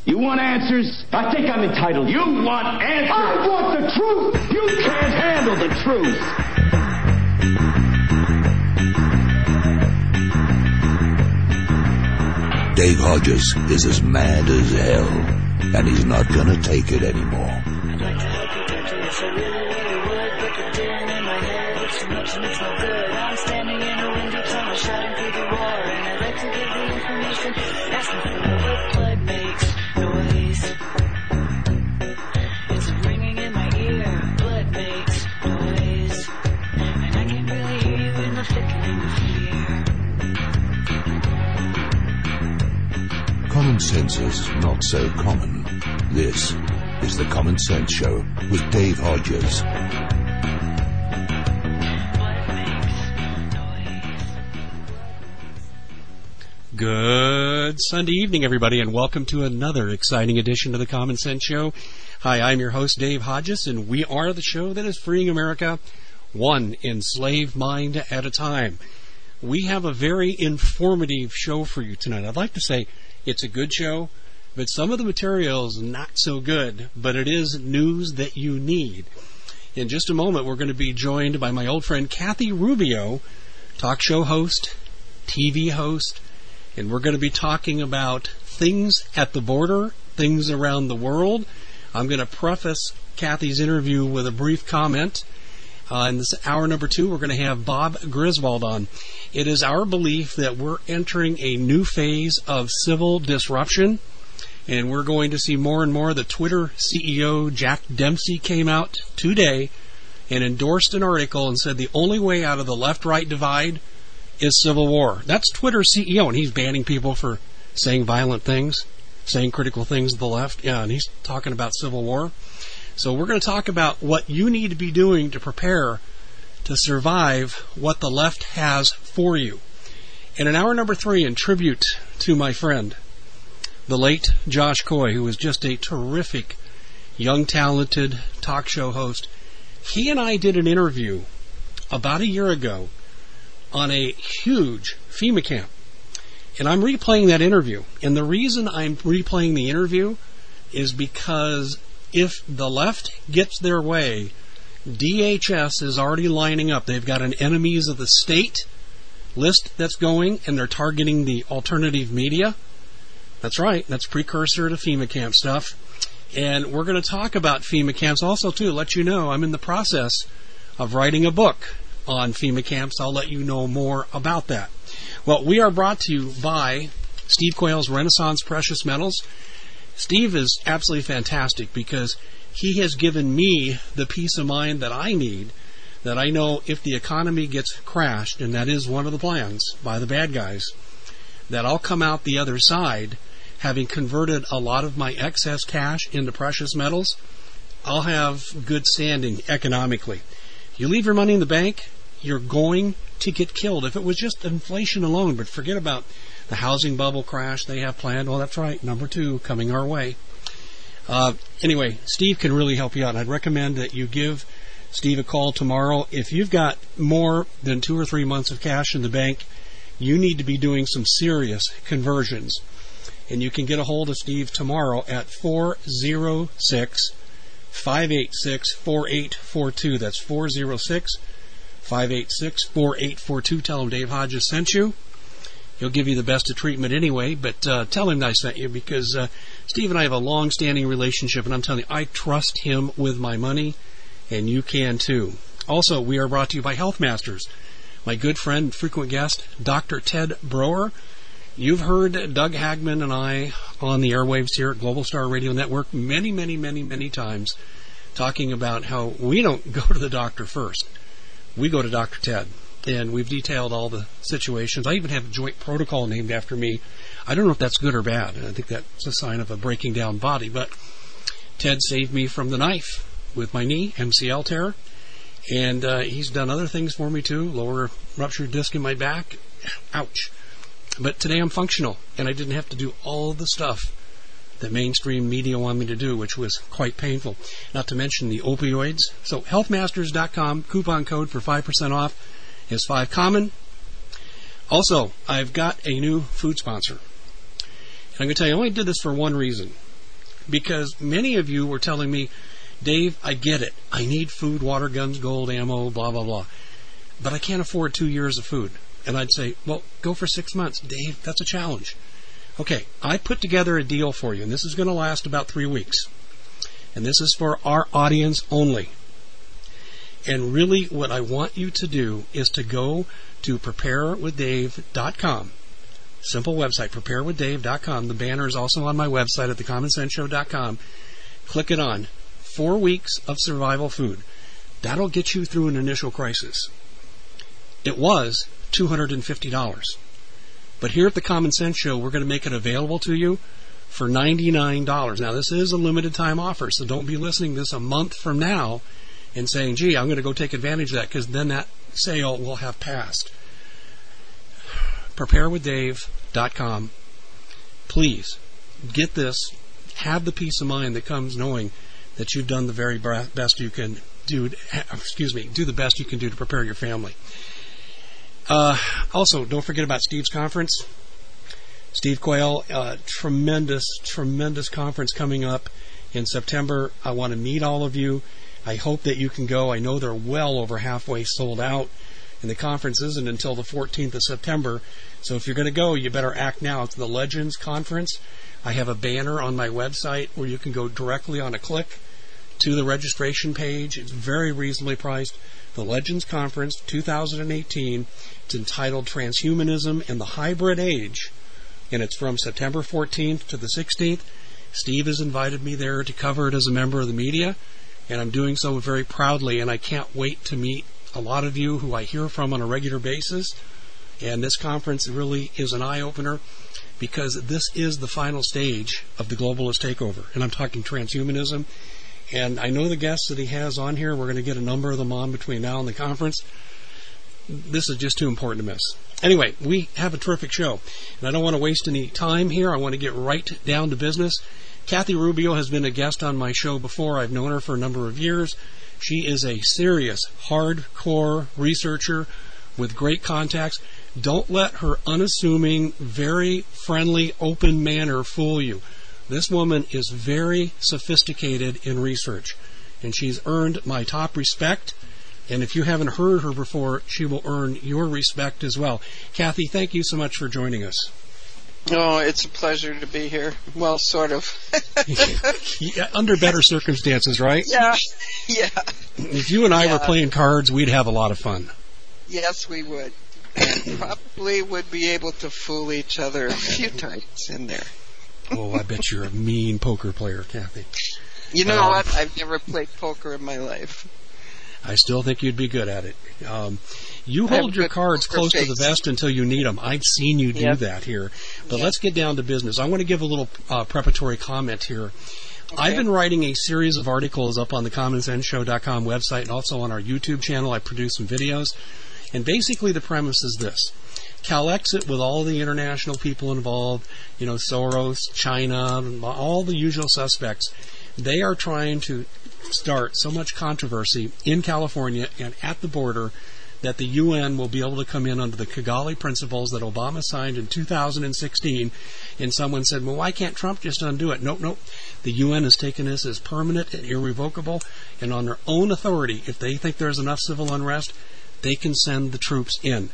You want answers? I think I'm entitled. You want answers? I want the truth! You can't handle the truth! Dave Hodges is as mad as hell, and he's not gonna take it anymore. I'd like to help you get to this, I really would, but the din in my head, it's too much and it's no good. I'm standing in a windy tunnel, shouting through the roar, and I'd like to give the information, asking for what blood makes noise. It's ringing in my ear, blood makes noise, and I can really hear you in the flickering of fear. Common sense is not so common. This is the Common Sense Show with Dave Hodges. Good Sunday evening, everybody, and welcome to another exciting edition of the Common Sense Show. Hi, I'm your host, Dave Hodges, and we are the show that is freeing America one enslaved mind at a time. We have a very informative show for you tonight. I'd like to say it's a good show, but some of the material is not so good, but it is news that you need. In just a moment, we're going to be joined by my old friend Kathy Rubio, talk show host, TV host, and we're going to be talking about things at the border, things around the world. I'm going to preface Kathy's interview with a brief comment. In this hour number 2, we're going to have Bob Griswold on. It is our belief that we're entering a new phase of civil disruption, and we're going to see more and more. The Twitter CEO, Jack Dempsey, came out today and endorsed an article and said the only way out of the left-right divide is civil war. That's Twitter's CEO, and he's banning people for saying violent things, saying critical things to the left. Yeah, and he's talking about civil war. So we're going to talk about what you need to be doing to prepare to survive what the left has for you. And in hour number 3, in tribute to my friend, the late Josh Coy, who was just a terrific, young, talented talk show host, he and I did an interview about a year ago on a huge FEMA camp. And I'm replaying that interview. And the reason I'm replaying the interview is because if the left gets their way, DHS is already lining up. They've got an enemies of the state list that's going, and they're targeting the alternative media. That's right. That's precursor to FEMA camp stuff. And we're going to talk about FEMA camps also, too. Let you know I'm in the process of writing a book on FEMA camps. I'll let you know more about that. Well, we are brought to you by Steve Quayle's Renaissance Precious Metals. Steve is absolutely fantastic because he has given me the peace of mind that I need, that I know if the economy gets crashed, and that is one of the plans by the bad guys, that I'll come out the other side having converted a lot of my excess cash into precious metals. I'll have good standing economically. You leave your money in the bank, you're going to get killed. If it was just inflation alone, but forget about the housing bubble crash they have planned. Well, that's right, number 2 coming our way. Anyway, Steve can really help you out. I'd recommend that you give Steve a call tomorrow. If you've got more than 2 or 3 months of cash in the bank, you need to be doing some serious conversions. And you can get a hold of Steve tomorrow at 406-586-4842. That's 406-586-4842. Tell him Dave Hodges sent you. He'll give you the best of treatment anyway, but tell him I sent you because Steve and I have a long-standing relationship, and I'm telling you, I trust him with my money, and you can too. Also, we are brought to you by Health Masters. My good friend, frequent guest, Dr. Ted Broer. You've heard Doug Hagman and I on the airwaves here at Global Star Radio Network many, many, many, many times talking about how we don't go to the doctor first. We go to Dr. Ted. And we've detailed all the situations. I even have a joint protocol named after me. I don't know if that's good or bad. I think that's a sign of a breaking down body. But Ted saved me from the knife with my knee, MCL tear. And he's done other things for me, too. Lower ruptured disc in my back. Ouch. But today I'm functional. And I didn't have to do all the stuff that mainstream media want me to do, which was quite painful. Not to mention the opioids. So healthmasters.com, coupon code for 5% off. Is 5 common. Also, I've got a new food sponsor. And I'm going to tell you, I only did this for one reason. because many of you were telling me, Dave, I get it. I need food, water, guns, gold, ammo, blah, blah, blah. But I can't afford 2 years of food. And I'd say, well, go for 6 months. Dave, that's a challenge. Okay, I put together a deal for you, and this is going to last about 3 weeks. And this is for our audience only. And really what I want you to do is to go to preparewithdave.com. Simple website, preparewithdave.com. The banner is also on my website at thecommonsenseshow.com. Click it on. 4 weeks of survival food. That'll get you through an initial crisis. It was $250. But here at the Common Sense Show, we're going to make it available to you for $99. Now, this is a limited time offer, so don't be listening to this a month from now and saying, gee, I'm going to go take advantage of that, because then that sale will have passed. Preparewithdave.com. Please, get this. Have the peace of mind that comes knowing that you've done the very best you can do. Do the best you can do to prepare your family. Also, don't forget about Steve's conference. Steve Quayle, tremendous conference coming up in September. I want to meet all of you. I hope that you can go. I know they're well over halfway sold out, and the conference isn't until the 14th of September. So if you're going to go, you better act now. It's the Legends Conference. I have a banner on my website where you can go directly on a click to the registration page. It's very reasonably priced. The Legends Conference 2018. It's entitled Transhumanism in the Hybrid Age, and it's from September 14th to the 16th. Steve has invited me there to cover it as a member of the media, and I'm doing so very proudly, and I can't wait to meet a lot of you who I hear from on a regular basis. And this conference really is an eye-opener, because this is the final stage of the globalist takeover, and I'm talking transhumanism. And I know the guests that he has on here. We're going to get a number of them on between now and the conference. This is just too important to miss. Anyway, we have a terrific show, and I don't want to waste any time here. I want to get right down to business. Kathy Rubio has been a guest on my show before. I've known her for a number of years. She is a serious, hardcore researcher with great contacts. Don't let her unassuming, very friendly, open manner fool you. This woman is very sophisticated in research, and she's earned my top respect. And if you haven't heard her before, she will earn your respect as well. Kathy, thank you so much for joining us. Oh, it's a pleasure to be here. Well, sort of. Yeah, under better circumstances, right? Yeah. If you and I were playing cards, we'd have a lot of fun. Yes, we would. And probably would be able to fool each other a few times in there. Oh, I bet you're a mean poker player, Kathy. You know what? I've never played poker in my life. I still think you'd be good at it. You hold your cards close to the vest until you need them. I've seen you do that here. But let's get down to business. I want to give a little preparatory comment here. Okay. I've been writing a series of articles up on the commonsenseshow.com website and also on our YouTube channel. I produce some videos. And basically the premise is this. Calexit, with all the international people involved, Soros, China, all the usual suspects, they are trying to start so much controversy in California and at the border that the UN will be able to come in under the Kigali Principles that Obama signed in 2016. And someone said, well, why can't Trump just undo it? Nope. The UN has taken this as permanent and irrevocable, and on their own authority, if they think there's enough civil unrest, they can send the troops in.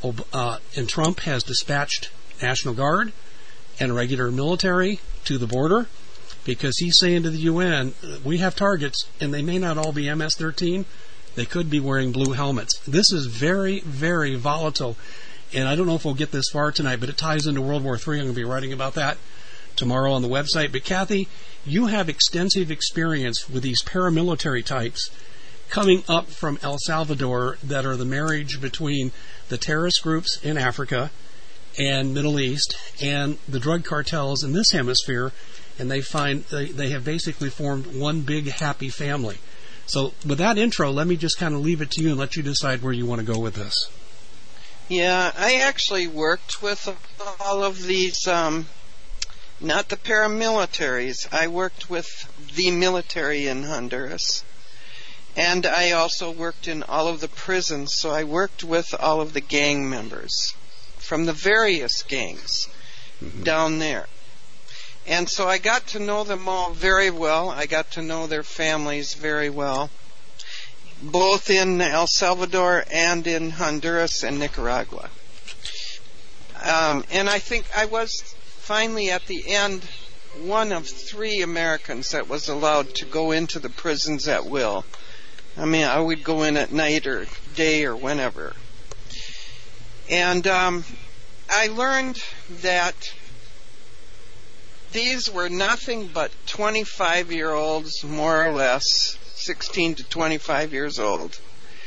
And Trump has dispatched National Guard and regular military to the border, because he's saying to the UN, we have targets, and they may not all be MS-13. They could be wearing blue helmets. This is very, very volatile, and I don't know if we'll get this far tonight, but it ties into World War III. I'm going to be writing about that tomorrow on the website. But Kathy, you have extensive experience with these paramilitary types coming up from El Salvador that are the marriage between the terrorist groups in Africa and Middle East and the drug cartels in this hemisphere, and they have basically formed one big happy family. So with that intro, let me just kind of leave it to you and let you decide where you want to go with this. Yeah, I actually worked with all of these, not the paramilitaries. I worked with the military in Honduras. And I also worked in all of the prisons, so I worked with all of the gang members from the various gangs down there. And so I got to know them all very well. I got to know their families very well, both in El Salvador and in Honduras and Nicaragua. And I think I was finally at the end one of 3 Americans that was allowed to go into the prisons at will. I mean, I would go in at night or day or whenever. And I learned that these were nothing but 25-year-olds, more or less, 16 to 25 years old.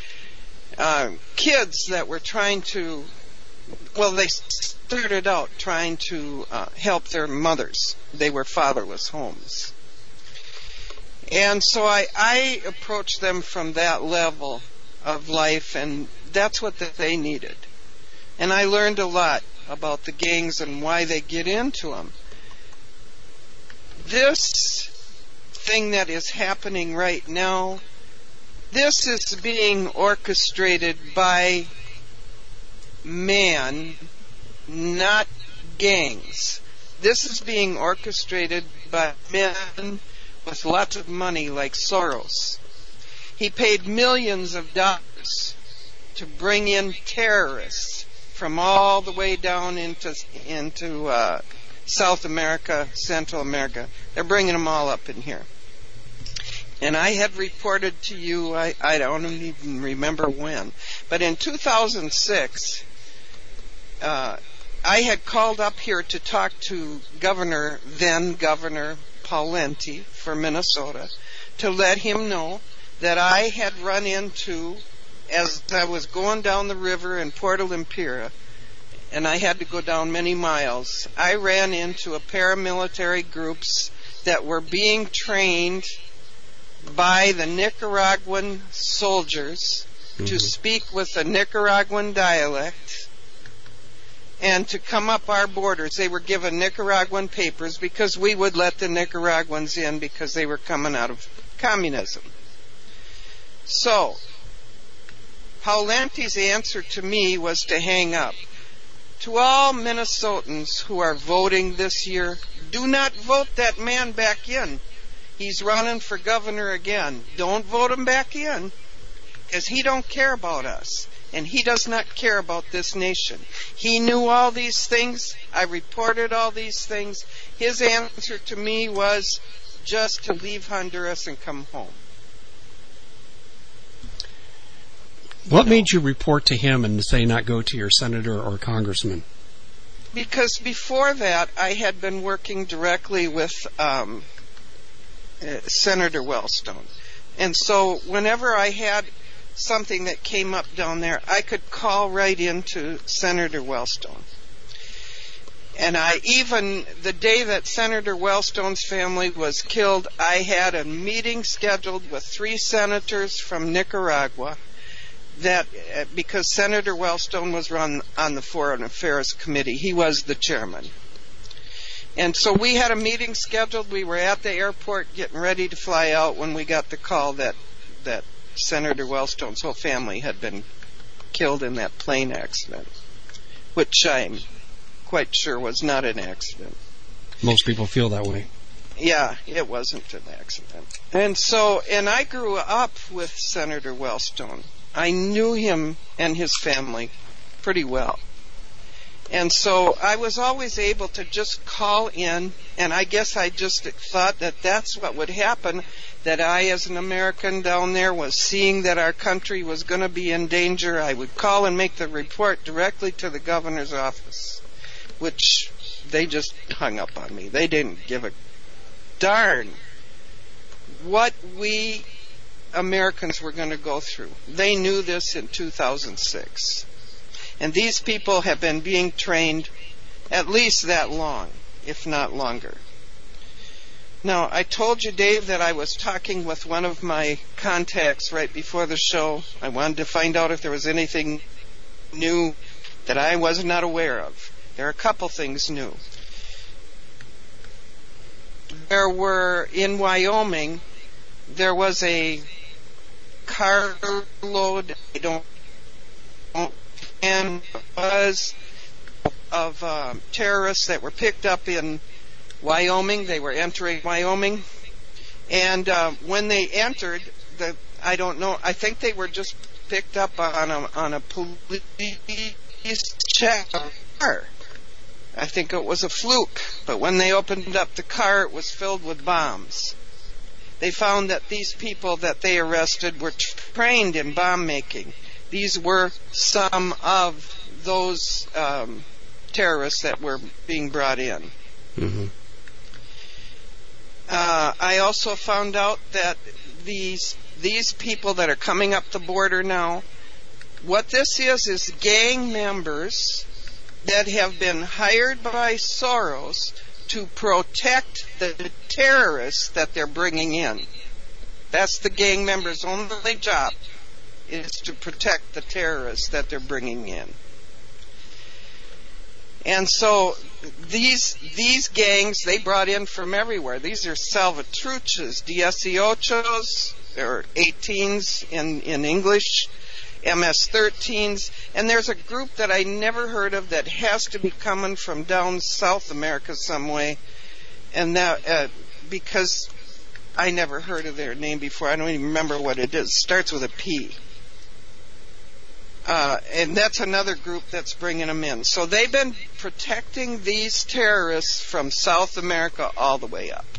Kids that were trying to, well, they started out trying to help their mothers. They were fatherless homes. And so I approached them from that level of life, and that's what they needed. And I learned a lot about the gangs and why they get into them. This thing that is happening right now, this is being orchestrated by man, not gangs. This is being orchestrated by men with lots of money like Soros. He paid millions of dollars to bring in terrorists from all the way down into South America, Central America. They're bringing them all up in here. And I had reported to you, I don't even remember when, but in 2006, I had called up here to talk to then Governor Pawlenty for Minnesota, to let him know that I had run into, as I was going down the river in Puerto Limpiria, and I had to go down many miles, I ran into a paramilitary groups that were being trained by the Nicaraguan soldiers to speak with the Nicaraguan dialect and to come up our borders. They were given Nicaraguan papers because we would let the Nicaraguans in because they were coming out of communism. So, Pawlenty's answer to me was to hang up. To all Minnesotans who are voting this year, do not vote that man back in. He's running for governor again. Don't vote him back in, because he don't care about us, and he does not care about this nation. He knew all these things. I reported all these things. His answer to me was just to leave Honduras and come home. What made you report to him and say not go to your senator or congressman? Because before that, I had been working directly with Senator Wellstone. And so whenever I had something that came up down there, I could call right into Senator Wellstone. And the day that Senator Wellstone's family was killed, I had a meeting scheduled with 3 senators from Nicaragua, that because Senator Wellstone was run on the Foreign Affairs Committee. He was the chairman. And so we had a meeting scheduled. We were at the airport getting ready to fly out when we got the call that Senator Wellstone's whole family had been killed in that plane accident, which I'm quite sure was not an accident. Most people feel that way. Yeah, it wasn't an accident. And I grew up with Senator Wellstone. I knew him and his family pretty well. And so I was always able to just call in, and I guess I just thought that that's what would happen, that I, as an American down there, was seeing that our country was going to be in danger. I would call and make the report directly to the governor's office, which they just hung up on me. They didn't give a darn what we Americans were going to go through. They knew this in 2006. And these people have been being trained at least that long, if not longer. Now, I told you, Dave, that I was talking with one of my contacts right before the show. I wanted to find out if there was anything new that I was not aware of. There are a couple things new. There were, in Wyoming, there was a carload, and was of terrorists that were picked up in Wyoming. They were entering Wyoming. And when they entered, I don't know, I think they were just picked up on a police check car. I think it was a fluke. But when they opened up the car, it was filled with bombs. They found that these people that they arrested were trained in bomb making. These were some of those terrorists that were being brought in. Mm-hmm. I also found out that these people that are coming up the border now, what this is gang members that have been hired by Soros to protect the terrorists that they're bringing in. That's the gang members' only job, is to protect the terrorists that they're bringing in. And so these gangs, they brought in from everywhere. These are Salvatruchas, 18s, or 18s in English, MS-13s, and there's a group that I never heard of that has to be coming from down South America some way, and that because I never heard of their name before. I don't even remember what it is. It starts with a P. And that's another group that's bringing them in. So they've been protecting these terrorists from South America all the way up.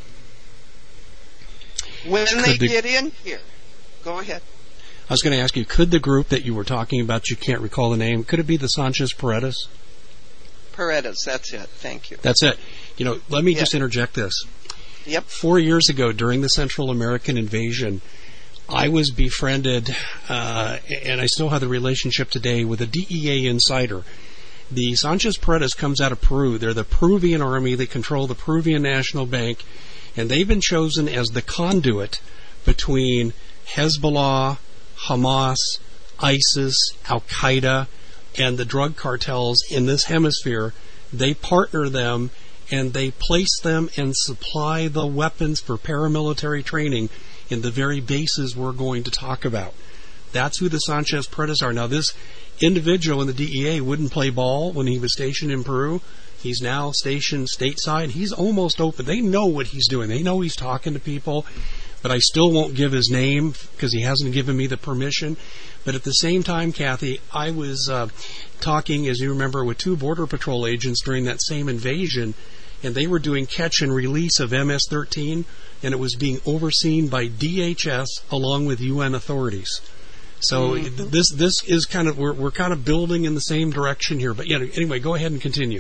When they get in here, go ahead. I was going to ask you, could the group that you were talking about, you can't recall the name, could it be the Sanchez Paredes? Paredes, that's it. Thank you. That's it. Let me just interject this. Yep. 4 years ago, during the Central American invasion, I was befriended, and I still have the relationship today, with a DEA insider. The Sanchez Paredes comes out of Peru. They're the Peruvian army. They control the Peruvian National Bank, and they've been chosen as the conduit between Hezbollah, Hamas, ISIS, Al-Qaeda, and the drug cartels in this hemisphere. They partner them, and they place them and supply the weapons for paramilitary training in the very bases we're going to talk about. That's who the Sanchez Paredes are. Now, this individual in the DEA wouldn't play ball when he was stationed in Peru. He's now stationed stateside. He's almost open. They know what he's doing. They know he's talking to people, but I still won't give his name because he hasn't given me the permission. But at the same time, Kathy, I was talking, as you remember, with 2 Border Patrol agents during that same invasion, and they were doing catch and release of MS-13, and it was being overseen by DHS along with UN authorities. So this is kind of, we're kind of building in the same direction here. But anyway, go ahead and continue.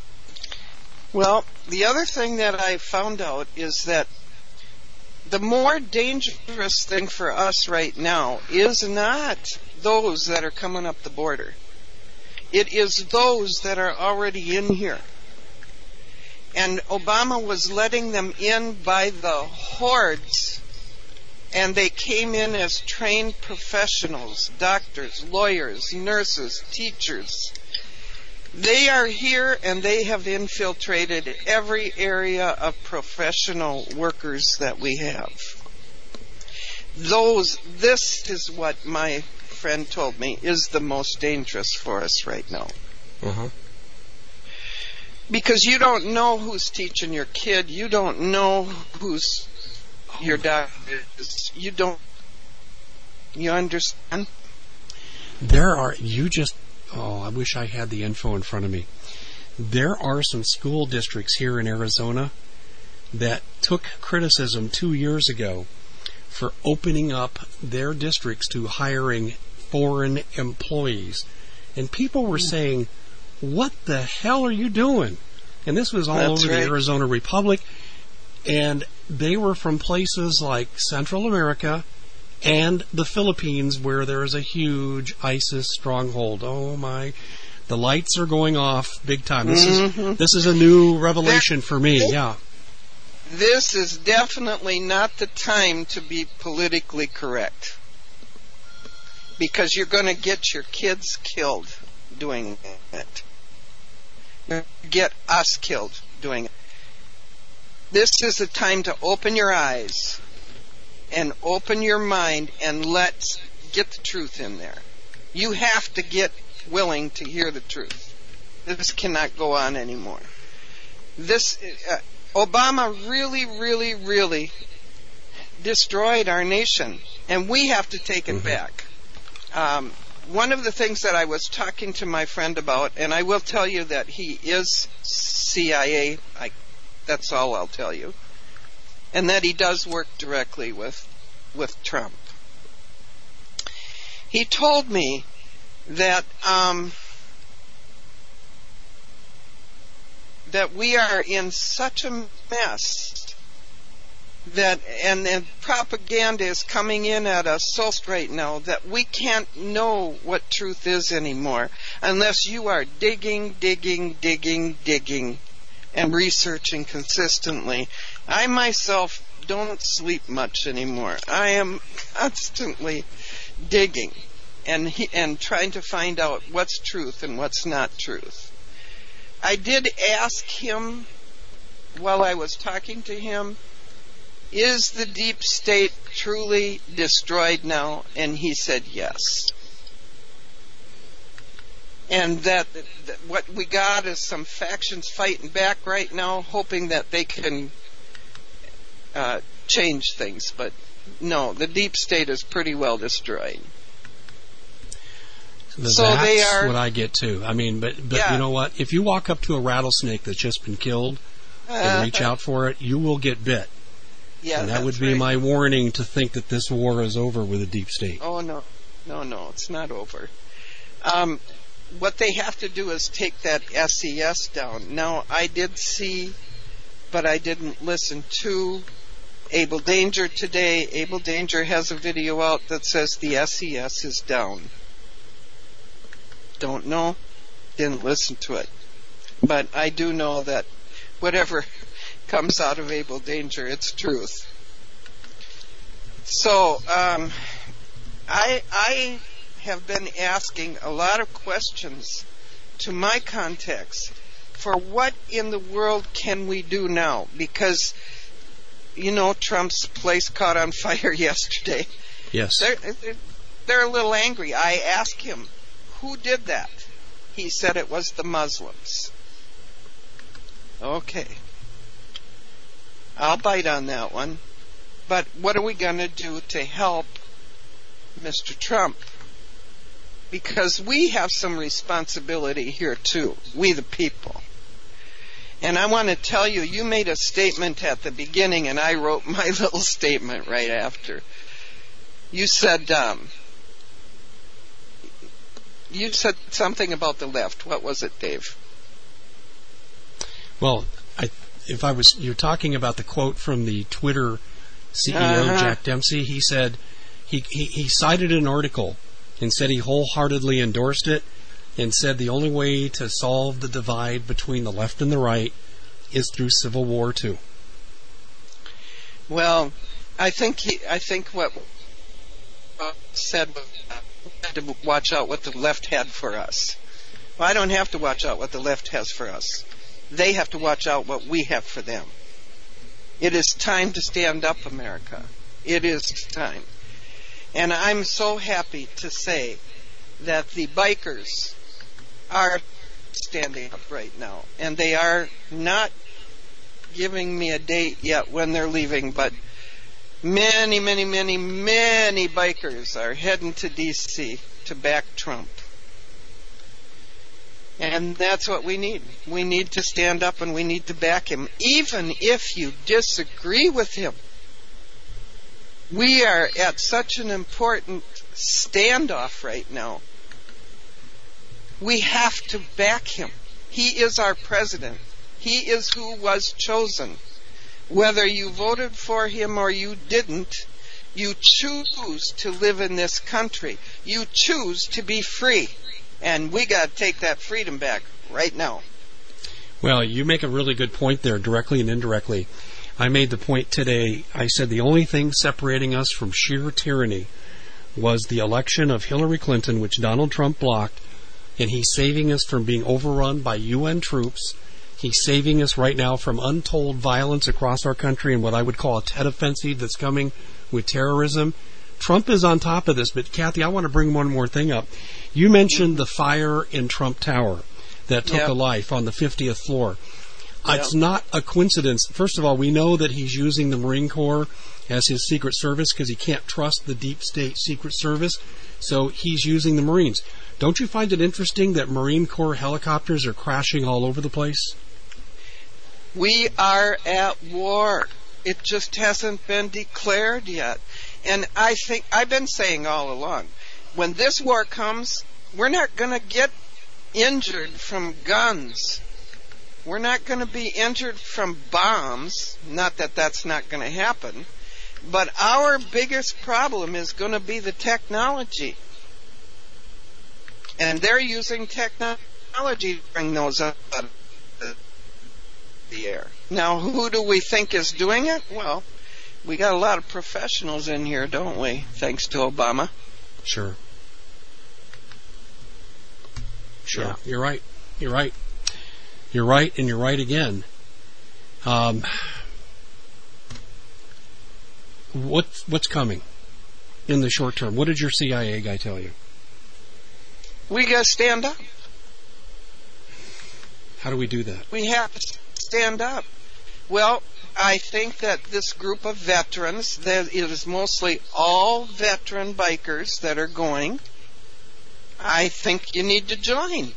Well, the other thing that I found out is that the more dangerous thing for us right now is not those that are coming up the border. It is those that are already in here. And Obama was letting them in by the hordes, and they came in as trained professionals, doctors, lawyers, nurses, teachers. They are here, and they have infiltrated every area of professional workers that we have. This is what my friend told me is the most dangerous for us right now. Uh-huh. Because you don't know who's teaching your kid. You don't know who's your doctor is. You understand? I wish I had the info in front of me. There are some school districts here in Arizona that took criticism 2 years ago for opening up their districts to hiring foreign employees. And people were saying, what the hell are you doing? And this was all over the Arizona Republic. And they were from places like Central America and the Philippines, where there is a huge ISIS stronghold. Oh my, the lights are going off big time. This is a new revelation for me. Yeah. This is definitely not the time to be politically correct, because you're going to get your kids killed doing it. Get us killed doing it. This is the time to open your eyes and open your mind and let's get the truth in there. You have to get willing to hear the truth. This cannot go on anymore. Obama really, really, really destroyed our nation, and we have to take it back. One of the things that I was talking to my friend about, and I will tell you that he is CIA, that's all I'll tell you, and that he does work directly with Trump. He told me that that we are in such a mess that and propaganda is coming in at us so right now that we can't know what truth is anymore unless you are digging and researching consistently. I myself don't sleep much anymore. I am constantly digging and trying to find out what's truth and what's not truth. I did ask him while I was talking to him, is the deep state truly destroyed now? And he said yes. And that what we got is some factions fighting back right now, hoping that they can change things. But no, the deep state is pretty well destroyed. That's what I get too. I mean, but yeah. You know what? If you walk up to a rattlesnake that's just been killed and reach out for it, you will get bit. Yeah, and that would be my warning to think that this war is over with the deep state. Oh, no, it's not over. What they have to do is take that SES down. Now, I did see, but I didn't listen to Able Danger today. Able Danger has a video out that says the SES is down. Don't know, didn't listen to it. But I do know that whatever comes out of Able Danger, it's truth. So, I have been asking a lot of questions to my contacts for what in the world can we do now? Because, you know, Trump's place caught on fire yesterday. Yes. They're a little angry. I asked him, who did that? He said it was the Muslims. Okay. I'll bite on that one. But what are we going to do to help Mr. Trump? Because we have some responsibility here too, we the people. And I want to tell you, you made a statement at the beginning and I wrote my little statement right after. You said something about the left. What was it, Dave? Well, you're talking about the quote from the Twitter CEO, Jack Dempsey. He said, he cited an article and said he wholeheartedly endorsed it and said the only way to solve the divide between the left and the right is through civil war too. Well, I think what said was to watch out what the left had for us. Well, I don't have to watch out what the left has for us. They have to watch out what we have for them. It is time to stand up, America. It is time. And I'm so happy to say that the bikers are standing up right now. And they are not giving me a date yet when they're leaving, but many bikers are heading to D.C. to back Trump. And that's what we need. We need to stand up and we need to back him, even if you disagree with him. We are at such an important standoff right now. We have to back him. He is our president. He is who was chosen. Whether you voted for him or you didn't, you choose to live in this country. You choose to be free. And we got to take that freedom back right now. Well, you make a really good point there, directly and indirectly. I made the point today. I said the only thing separating us from sheer tyranny was the election of Hillary Clinton, which Donald Trump blocked, and he's saving us from being overrun by UN troops. He's saving us right now from untold violence across our country and what I would call a Tet offensive that's coming with terrorism. Trump is on top of this, but Kathy, I want to bring one more thing up. You mentioned the fire in Trump Tower that took a life on the 50th floor. It's not a coincidence. First of all, we know that he's using the Marine Corps as his Secret Service because he can't trust the deep state Secret Service, so he's using the Marines. Don't you find it interesting that Marine Corps helicopters are crashing all over the place? We are at war. It just hasn't been declared yet. And I think, I've been saying all along, when this war comes, we're not going to get injured from guns. We're not going to be injured from bombs. Not that that's not going to happen. But our biggest problem is going to be the technology. And they're using technology to bring those up out of the air. Now, who do we think is doing it? Well, we got a lot of professionals in here, don't we? Thanks to Obama. Sure. Sure. Yeah. You're right. You're right. You're right, and you're right again. What's coming in the short term? What did your CIA guy tell you? We got to stand up. How do we do that? We have to stand up. Well, I think that this group of veterans, that it is mostly all veteran bikers that are going, I think you need to join.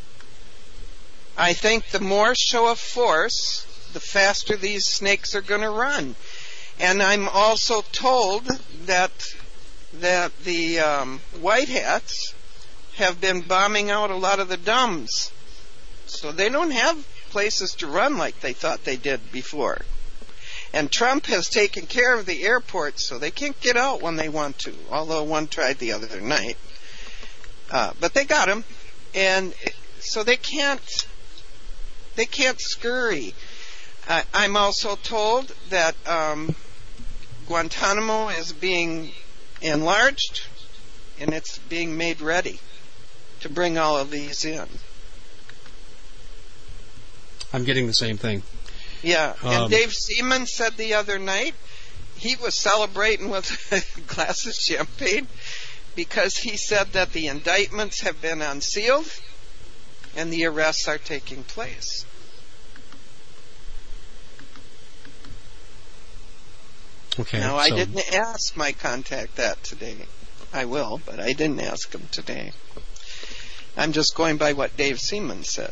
I think the more show of force, the faster these snakes are going to run. And I'm also told that the white hats have been bombing out a lot of the dumbs. So they don't have places to run like they thought they did before. And Trump has taken care of the airports so they can't get out when they want to, although one tried the other night. But they got him. And so they can't scurry. I'm also told that Guantanamo is being enlarged and it's being made ready to bring all of these in. I'm getting the same thing. Yeah, and Dave Seaman said the other night he was celebrating with a glass of champagne because he said that the indictments have been unsealed and the arrests are taking place. Okay. Now, I didn't ask my contact that today. I will, but I didn't ask him today. I'm just going by what Dave Seaman said.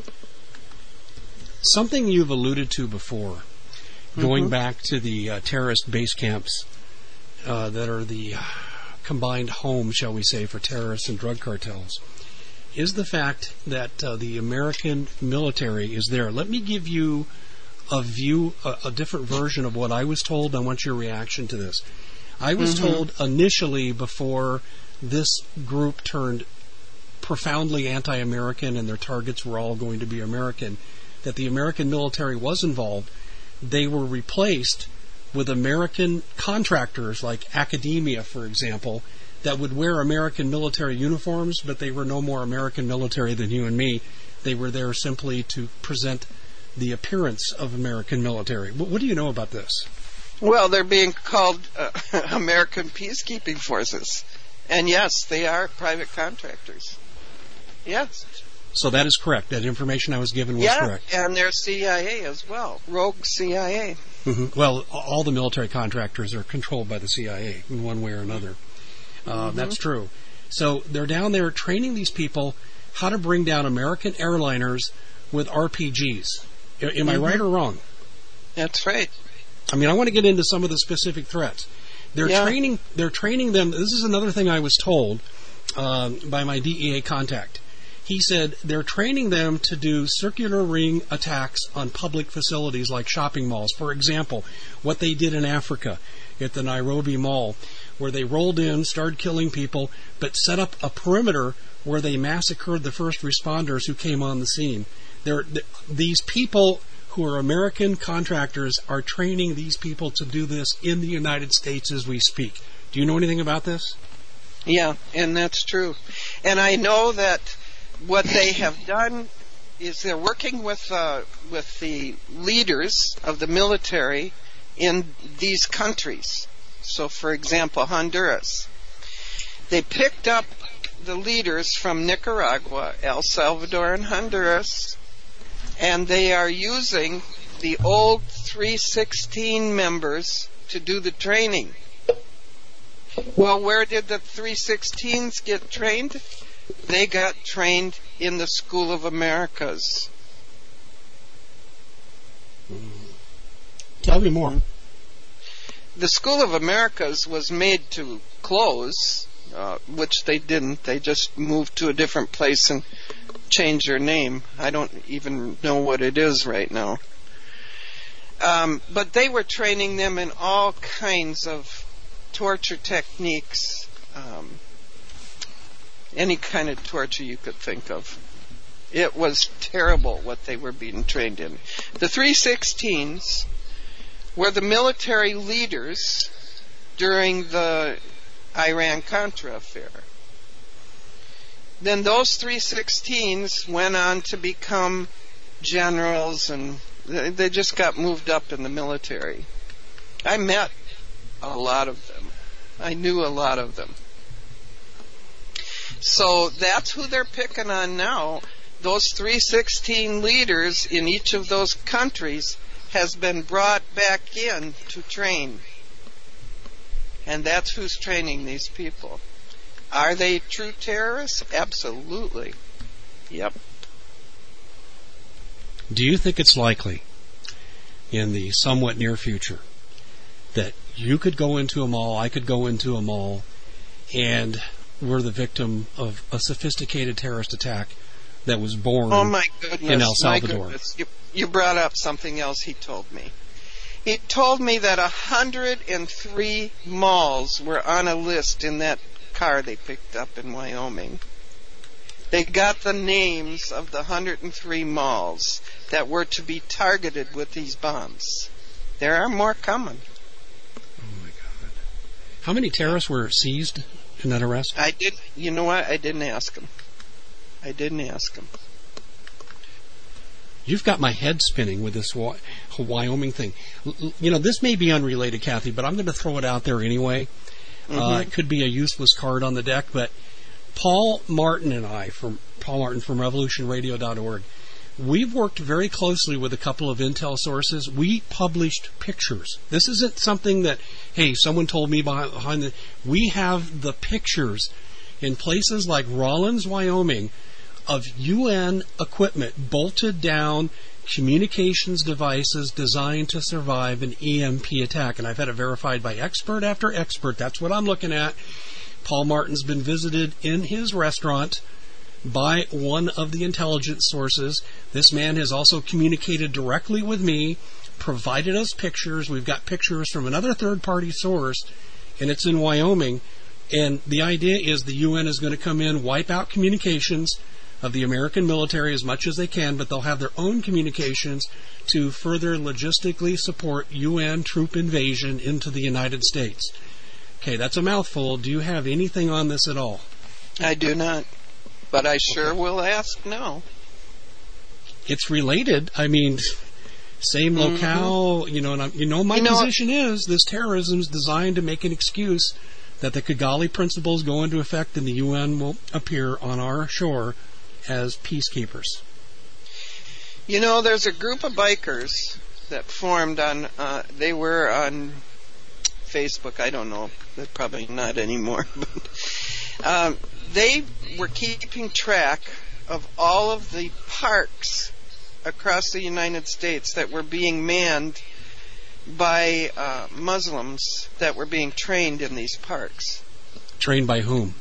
Something you've alluded to before, going back to the terrorist base camps that are the combined home, shall we say, for terrorists and drug cartels, is the fact that the American military is there. Let me give you a view, a different version of what I was told. I want your reaction to this. I was told initially, before this group turned profoundly anti-American and their targets were all going to be American, that the American military was involved. They were replaced with American contractors like academia, for example, that would wear American military uniforms, but they were no more American military than you and me. They were there simply to present the appearance of American military. What do you know about this? Well, they're being called American peacekeeping forces. And yes, they are private contractors. Yes. So that is correct. That information I was given was correct. Yeah, and they're CIA as well. Rogue CIA. Well, all the military contractors are controlled by the CIA in one way or another. That's true. So they're down there training these people how to bring down American airliners with RPGs. Am I right or wrong? That's right. I mean, I want to get into some of the specific threats. They're training them. This is another thing I was told by my DEA contact. He said they're training them to do circular ring attacks on public facilities like shopping malls. For example, what they did in Africa at the Nairobi Mall, where they rolled in, started killing people, but set up a perimeter where they massacred the first responders who came on the scene. These people who are American contractors are training these people to do this in the United States as we speak. Do you know anything about this? Yeah, and that's true. And I know that what they have done is they're working with the leaders of the military in these countries. So, for example, Honduras. They picked up the leaders from Nicaragua, El Salvador, and Honduras, and they are using the old 316 members to do the training. Well, where did the 316s get trained? They got trained in the School of Americas. Tell me more. The School of Americas was made to close, which they didn't. They just moved to a different place and changed their name. I don't even know what it is right now. But they were training them in all kinds of torture techniques, any kind of torture you could think of. It was terrible what they were being trained in. The 316s were the military leaders during the Iran-Contra affair. Then those 316s went on to become generals, and they just got moved up in the military. I met a lot of them. I knew a lot of them. So that's who they're picking on now. Those 316 leaders in each of those countries has been brought back in to train. And that's who's training these people. Are they true terrorists? Absolutely. Yep. Do you think it's likely in the somewhat near future that you could go into a mall, I could go into a mall, and we're the victim of a sophisticated terrorist attack that was born in El Salvador? My goodness. You brought up something else he told me. He told me that 103 malls were on a list in that car they picked up in Wyoming. They got the names of the 103 malls that were to be targeted with these bombs. There are more coming. Oh my God. How many terrorists were seized in that arrest? You know what? I didn't ask him. You've got my head spinning with this Wyoming thing. You know, this may be unrelated, Kathy, but I'm going to throw it out there anyway. It could be a useless card on the deck, but Paul Martin and I, from Paul Martin from RevolutionRadio.org, we've worked very closely with a couple of intel sources. We published pictures. This isn't something that, hey, someone told me behind the... We have the pictures in places like Rawlins, Wyoming, of UN equipment bolted down, communications devices designed to survive an EMP attack. And I've had it verified by expert after expert. That's what I'm looking at. Paul Martin's been visited in his restaurant by one of the intelligence sources. This man has also communicated directly with me, provided us pictures. We've got pictures from another third-party source, and it's in Wyoming. And the idea is the UN is going to come in, wipe out communications of the American military as much as they can, but they'll have their own communications to further logistically support UN troop invasion into the United States. Okay, that's a mouthful. Do you have anything on this at all? I do not, but I sure will ask now. It's related. I mean, same locale, my position is this terrorism is designed to make an excuse that the Kigali principles go into effect and the UN will appear on our shore as peacekeepers. You know, there's a group of bikers that formed on, they were on Facebook, I don't know, they're probably not anymore. They were keeping track of all of the parks across the United States that were being manned by Muslims that were being trained in these parks. Trained by whom?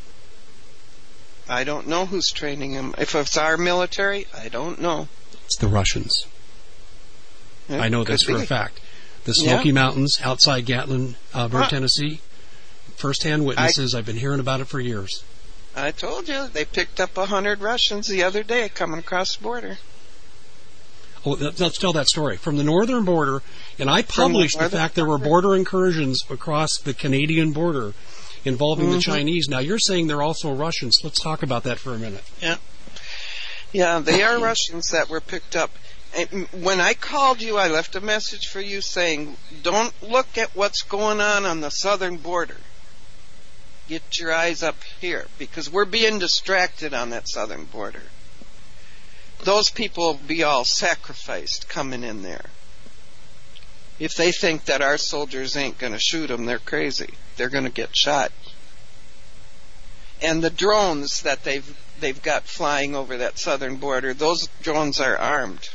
I don't know who's training them. If it's our military, I don't know. It's the Russians. I know this for a fact. The Smoky Mountains outside Gatlinburg, Tennessee. First-hand witnesses. I've been hearing about it for years. I told you. They picked up 100 Russians the other day coming across the border. Oh, let's tell that story. From the northern border, and I published the fact there were border incursions across the Canadian border involving the Chinese. Now, you're saying they're also Russians. Let's talk about that for a minute. Yeah, they are Russians that were picked up. And when I called you, I left a message for you saying, don't look at what's going on the southern border. Get your eyes up here, because we're being distracted on that southern border. those people will be all sacrificed coming in there. If they think that our soldiers ain't going to shoot them, they're crazy. They're going to get shot. And the drones that they've got flying over that southern border, those drones are armed.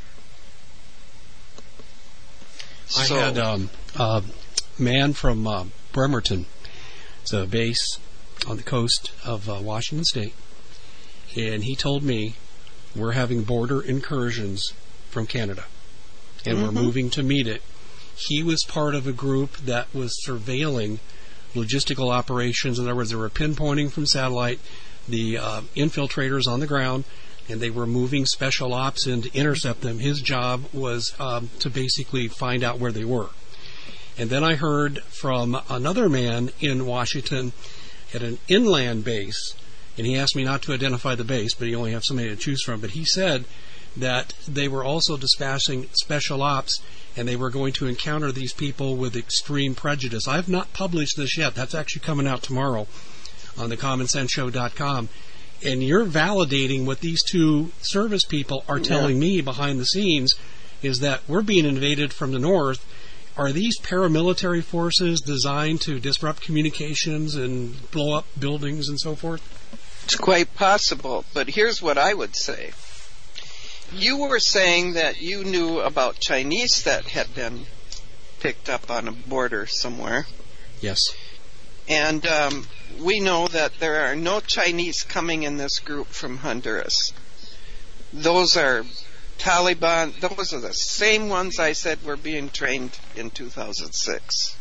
I had a man from Bremerton. It's a base on the coast of Washington State. And he told me we're having border incursions from Canada. And we're moving to meet it. He was part of a group that was surveilling logistical operations. In other words, they were pinpointing from satellite the infiltrators on the ground, and they were moving special ops in to intercept them. His job was to basically find out where they were. And then I heard from another man in Washington at an inland base, and he asked me not to identify the base, but he only has so many to choose from. But he said that they were also dispatching special ops, and they were going to encounter these people with extreme prejudice. I've not published this yet. That's actually coming out tomorrow on thecommonsenseshow.com. And you're validating what these two service people are telling me behind the scenes, is that we're being invaded from the north. Are these paramilitary forces designed to disrupt communications and blow up buildings and so forth? It's quite possible, but here's what I would say. You were saying that you knew about Chinese that had been picked up on a border somewhere. Yes. And we know that there are no Chinese coming in this group from Honduras. Those are Taliban. Those are the same ones I said were being trained in 2006.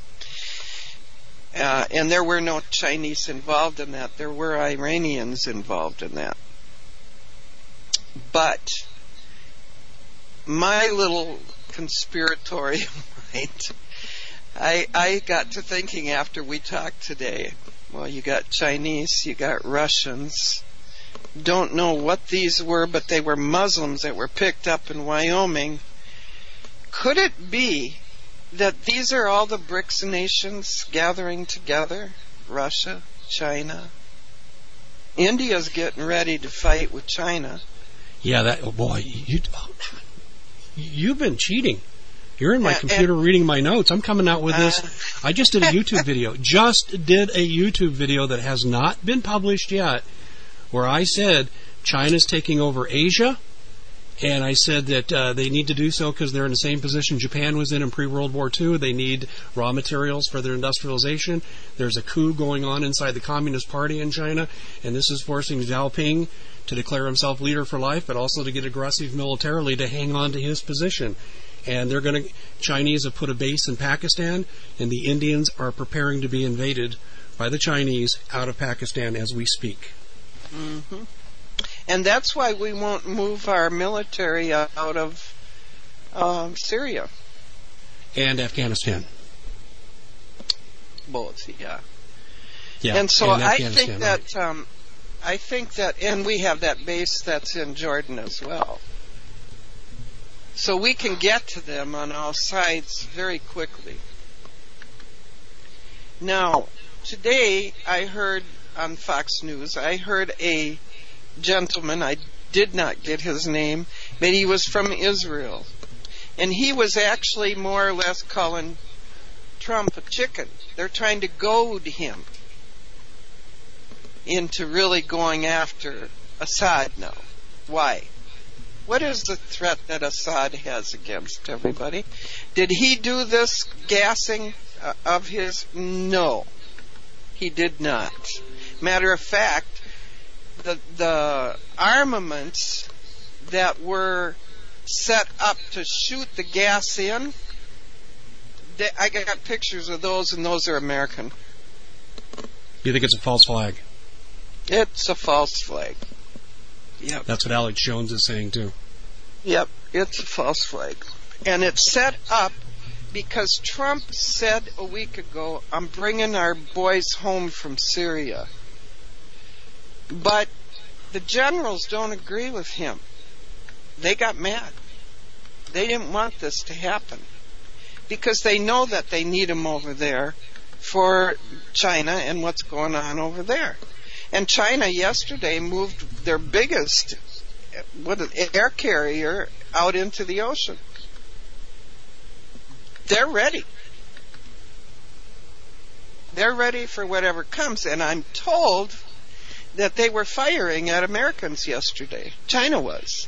And there were no Chinese involved in that. There were Iranians involved in that. But my little conspiratorial mind, I got to thinking after we talked today, well, you got Chinese, you got Russians. Don't know what these were, but they were Muslims that were picked up in Wyoming. Could it be that these are all the BRICS nations gathering together? Russia, China. India's getting ready to fight with China. Yeah, you've been cheating. You're in my computer reading my notes. I'm coming out with this. I just did a YouTube video. That has not been published yet, where I said China's taking over Asia, and I said that they need to do so because they're in the same position Japan was in pre-World War II. They need raw materials for their industrialization. There's a coup going on inside the Communist Party in China, and this is forcing Xi Jinping to declare himself leader for life, but also to get aggressive militarily to hang on to his position. And Chinese have put a base in Pakistan, and the Indians are preparing to be invaded by the Chinese out of Pakistan as we speak. Mm-hmm. And that's why we won't move our military out of Syria. And Afghanistan. Both, yeah. Yeah. And so I think that, and we have that base that's in Jordan as well. So we can get to them on all sides very quickly. Now, today I heard on Fox News, I heard a gentleman, I did not get his name, but he was from Israel. And he was actually more or less calling Trump a chicken. They're trying to goad him into really going after Assad now. Why? What is the threat that Assad has against everybody? Did he do this gassing of his? No, he did not. Matter of fact, the armaments that were set up to shoot the gas in, I got pictures of those, and those are American. You think it's a false flag? It's a false flag. Yep. That's what Alex Jones is saying, too. Yep, it's a false flag. And it's set up because Trump said a week ago, I'm bringing our boys home from Syria. But the generals don't agree with him. They got mad. They didn't want this to happen because they know that they need him over there for China and what's going on over there. And China yesterday moved their biggest air carrier out into the ocean. They're ready. They're ready for whatever comes, and I'm told that they were firing at Americans yesterday. China was.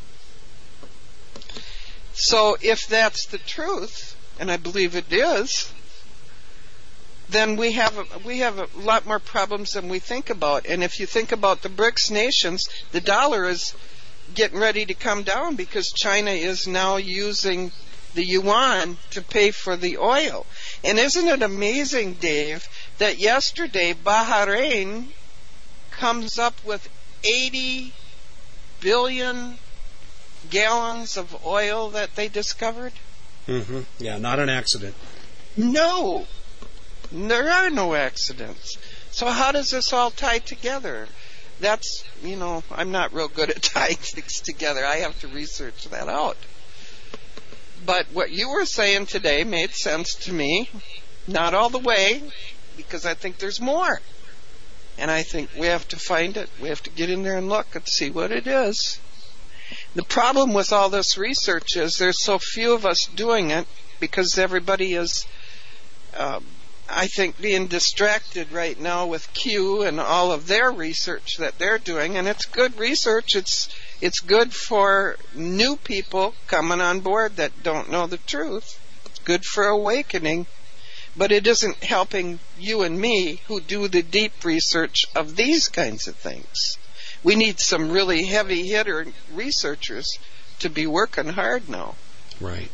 So if that's the truth, and I believe it is, then we have a lot more problems than we think about. And if you think about the BRICS nations, the dollar is getting ready to come down because China is now using the yuan to pay for the oil. And isn't it amazing, Dave, that yesterday Bahrain comes up with 80 billion gallons of oil that they discovered? Mm-hmm. Yeah, not an accident. No. There are no accidents. So how does this all tie together? That's, I'm not real good at tying things together. I have to research that out. But what you were saying today made sense to me. Not all the way, because I think there's more. And I think we have to find it. We have to get in there and look and see what it is. The problem with all this research is there's so few of us doing it because everybody is, I think, being distracted right now with Q and all of their research that they're doing. And it's good research. It's good for new people coming on board that don't know the truth. It's good for awakening. But it isn't helping you and me who do the deep research of these kinds of things. We need some really heavy hitter researchers to be working hard now. Right.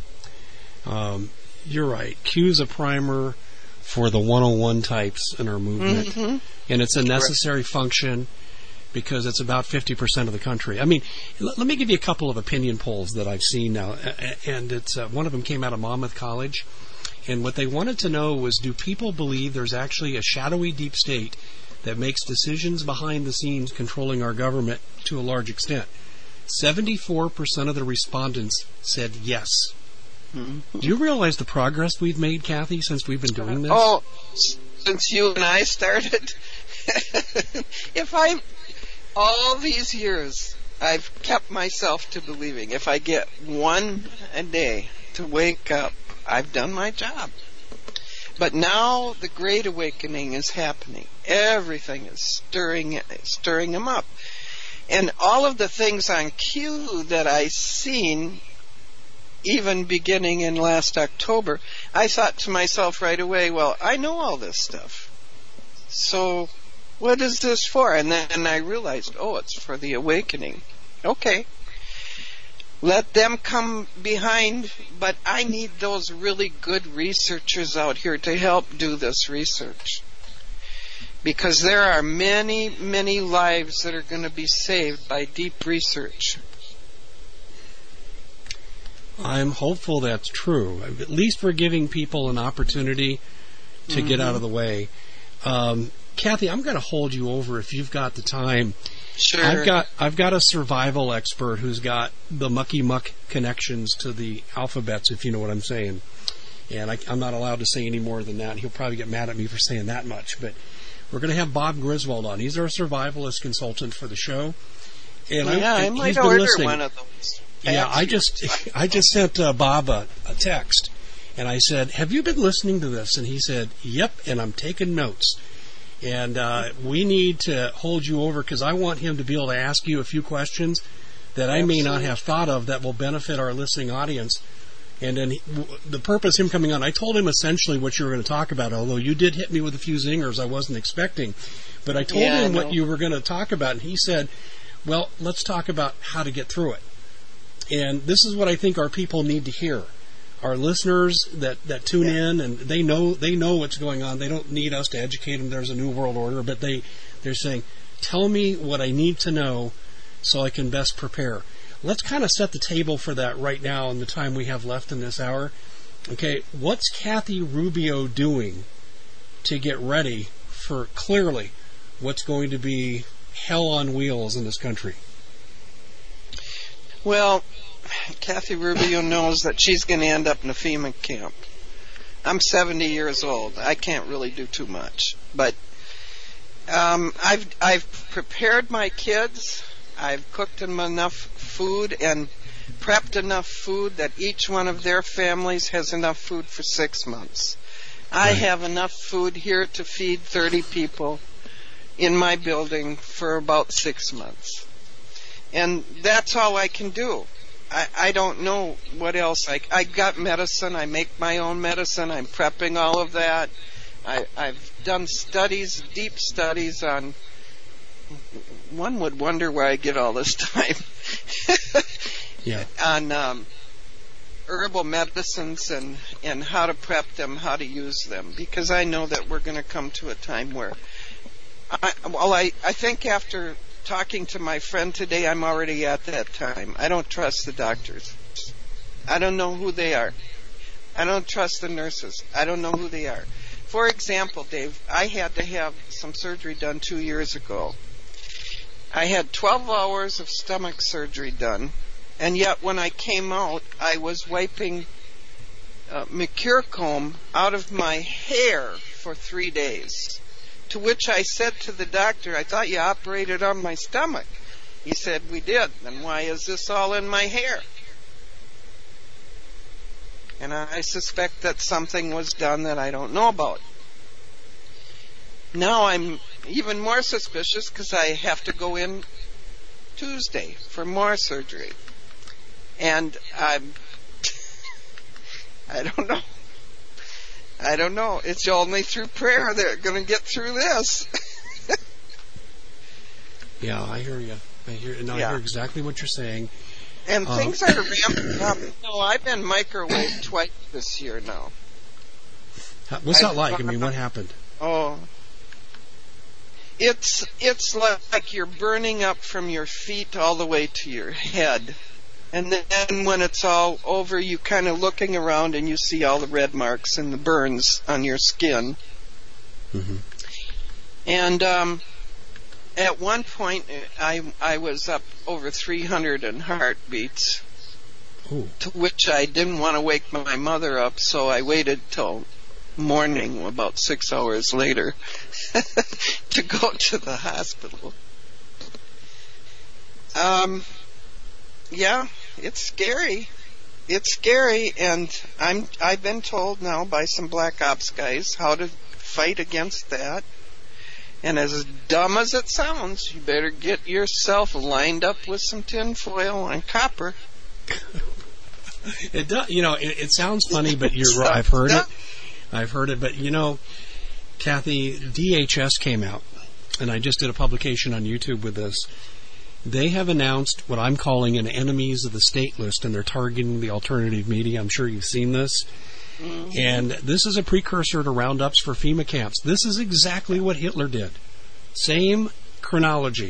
You're right. Q's a primer for the 101 types in our movement. Mm-hmm. And it's a necessary function because it's about 50% of the country. I mean, let me give you a couple of opinion polls that I've seen now. And it's one of them came out of Monmouth College. And what they wanted to know was, do people believe there's actually a shadowy deep state that makes decisions behind the scenes controlling our government to a large extent? 74% of the respondents said yes. Mm-hmm. Do you realize the progress we've made, Kathy, since we've been doing this? Oh, since you and I started? All these years, I've kept myself to believing if I get one a day to wake up, I've done my job. But now the Great Awakening is happening. Everything is stirring them up. And all of the things on Q that I seen, even beginning in last October, I thought to myself right away, well, I know all this stuff. So what is this for? And then I realized, it's for the awakening. Okay. Let them come behind, but I need those really good researchers out here to help do this research. Because there are many, many lives that are going to be saved by deep research. I'm hopeful that's true. At least we're giving people an opportunity to get out of the way. Kathy, I'm going to hold you over if you've got the time. Sure. I've got a survival expert who's got the mucky muck connections to the alphabets, if you know what I'm saying. And I'm not allowed to say any more than that. He'll probably get mad at me for saying that much. But we're going to have Bob Griswold on. He's our survivalist consultant for the show. And I might order one of those. Yeah, I just sent Bob a text, and I said, "Have you been listening to this?" And he said, "Yep," and I'm taking notes. And we need to hold you over because I want him to be able to ask you a few questions that I may not have thought of that will benefit our listening audience. And then the purpose of him coming on, I told him essentially what you were going to talk about, although you did hit me with a few zingers I wasn't expecting. But I told him what you were going to talk about, and he said, well, let's talk about how to get through it. And this is what I think our people need to hear. Our listeners that tune in, and they know what's going on. They don't need us to educate them there's a new world order, but they're saying, tell me what I need to know so I can best prepare. Let's kind of set the table for that right now in the time we have left in this hour. Okay, what's Kathy Rubio doing to get ready for clearly what's going to be hell on wheels in this country? Well, Kathy Rubio knows that she's going to end up in a FEMA camp. I'm 70 years old. I can't really do too much. But I've prepared my kids I've cooked them enough food and prepped enough food that each one of their families has enough food for 6 months. I have enough food here to feed 30 people in my building for about 6 months. And that's all I can do. I don't know what else. I got medicine. I make my own medicine. I'm prepping all of that. I've done studies, deep studies on... One would wonder where I get all this time. On herbal medicines and how to prep them, how to use them. Because I know that we're going to come to a time where... I think after talking to my friend today, I'm already at that time. I don't trust the doctors. I don't know who they are. I don't trust the nurses. I don't know who they are. For example, Dave, I had to have some surgery done 2 years ago. I had 12 hours of stomach surgery done, and yet when I came out, I was wiping mercurochrome out of my hair for 3 days. To which I said to the doctor, I thought you operated on my stomach. He said, we did. Then why is this all in my hair? And I suspect that something was done that I don't know about. Now I'm even more suspicious because I have to go in Tuesday for more surgery. And I don't know. I don't know. It's only through prayer they're going to get through this. Yeah, I hear you. I hear exactly what you're saying. And things are ramping up. No, I've been microwaved twice this year now. What's that like? I mean, what happened? Oh, it's like you're burning up from your feet all the way to your head. And then when it's all over, you kind of looking around and you see all the red marks and the burns on your skin. Mm-hmm. And at one point, I was up over 300 in heartbeats. Ooh. To which I didn't want to wake my mother up, so I waited till morning, about 6 hours later, to go to the hospital. Yeah, it's scary. It's scary, and I've been told now by some Black Ops guys how to fight against that. And as dumb as it sounds, you better get yourself lined up with some tin foil and copper. It does, it sounds funny, but you're right. I've heard it, but Kathy, DHS came out, and I just did a publication on YouTube with this. They have announced what I'm calling an enemies of the state list, and they're targeting the alternative media. I'm sure you've seen this. Mm-hmm. And this is a precursor to roundups for FEMA camps. This is exactly what Hitler did. Same chronology.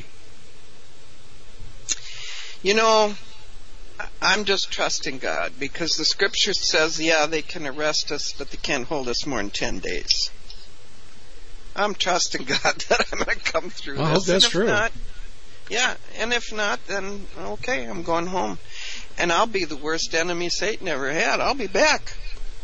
I'm just trusting God, because the scripture says, they can arrest us, but they can't hold us more than 10 days. I'm trusting God that I'm going to come through this. I hope that's true. And if not, then okay, I'm going home. And I'll be the worst enemy Satan ever had. I'll be back.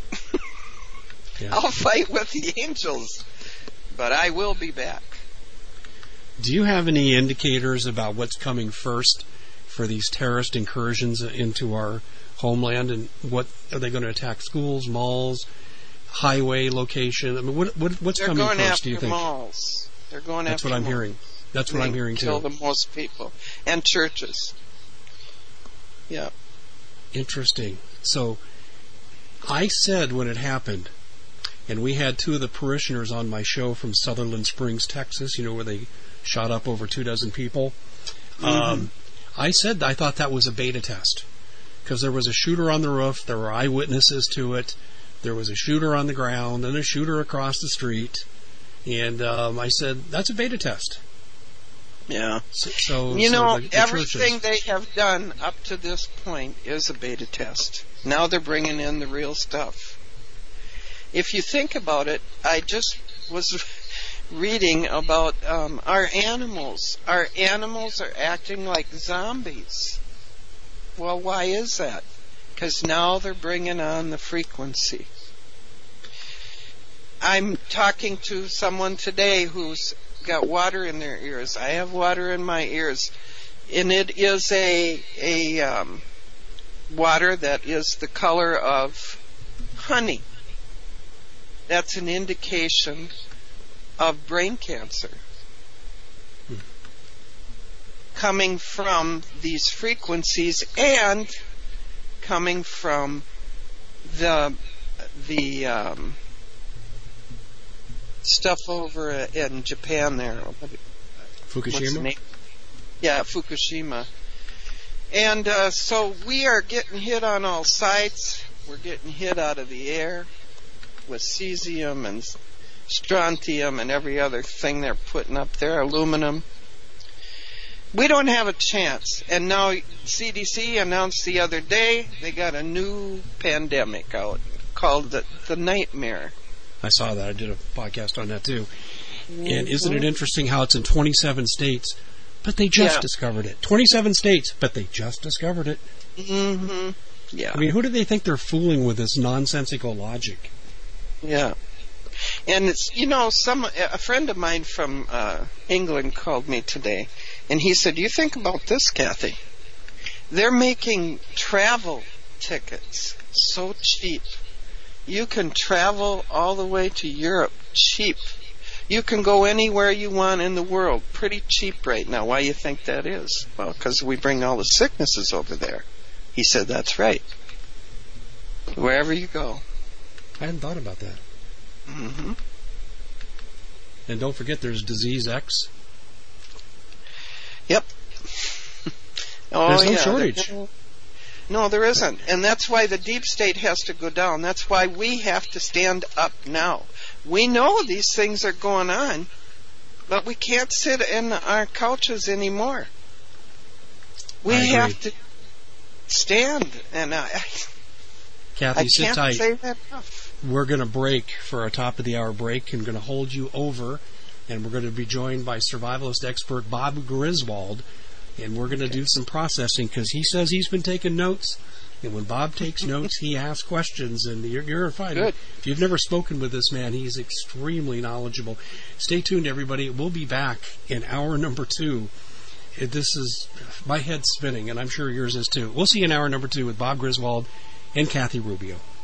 I'll fight with the angels, but I will be back. Do you have any indicators about what's coming first for these terrorist incursions into our homeland, and what are they going to attack? Schools, malls, highway location? I mean, what's coming first? Do you think? Malls. They're going That's after what I'm malls. hearing. That's what I'm hearing too. Kill the most people, and churches. Yeah. Interesting. So, I said when it happened, and we had two of the parishioners on my show from Sutherland Springs, Texas, where they shot up over 24 people. Mm-hmm. I said I thought that was a beta test, because there was a shooter on the roof, there were eyewitnesses to it, there was a shooter on the ground, and a shooter across the street, and I said, that's a beta test. Yeah. So everything they have done up to this point is a beta test. Now they're bringing in the real stuff. If you think about it, I just was reading about our animals. Our animals are acting like zombies. Well, why is that? Because now they're bringing on the frequency. I'm talking to someone today who's got water in their ears. I have water in my ears. and it is a water that is the color of honey. That's an indication of brain cancer coming from these frequencies and coming from the stuff over in Japan there. Fukushima? What's the name? Yeah, Fukushima. And so we are getting hit on all sides. We're getting hit out of the air with cesium and strontium and every other thing they're putting up there, aluminum. We don't have a chance. And now CDC announced the other day they got a new pandemic out called the Nightmare. I saw that. I did a podcast on that too. And isn't it interesting how it's in 27 states, but they just discovered it. 27 states, but they just discovered it. Mm-hmm. Yeah. I mean, who do they think they're fooling with this nonsensical logic? Yeah. And it's, a friend of mine from England called me today, and he said, you think about this, Kathy. They're making travel tickets so cheap. You can travel all the way to Europe cheap. You can go anywhere you want in the world pretty cheap right now. Why do you think that is? Well, because we bring all the sicknesses over there. He said, that's right. Wherever you go. I hadn't thought about that. Mm-hmm. And don't forget, there's Disease X. Yep. There's no shortage. No, there isn't. And that's why the deep state has to go down. That's why we have to stand up now. We know these things are going on, but we can't sit in our couches anymore. We have to stand. And Kathy, sit can't tight. say that enough. We're going to break for a top of the hour break. I'm going to hold you over, and we're going to be joined by survivalist expert Bob Griswold, and we're going to do some processing because he says he's been taking notes. And when Bob takes notes, he asks questions, and you're fine. Good. If you've never spoken with this man, he's extremely knowledgeable. Stay tuned, everybody. We'll be back in hour number 2. This is my head's spinning, and I'm sure yours is too. We'll see you in hour number 2 with Bob Griswold and Kathy Rubio.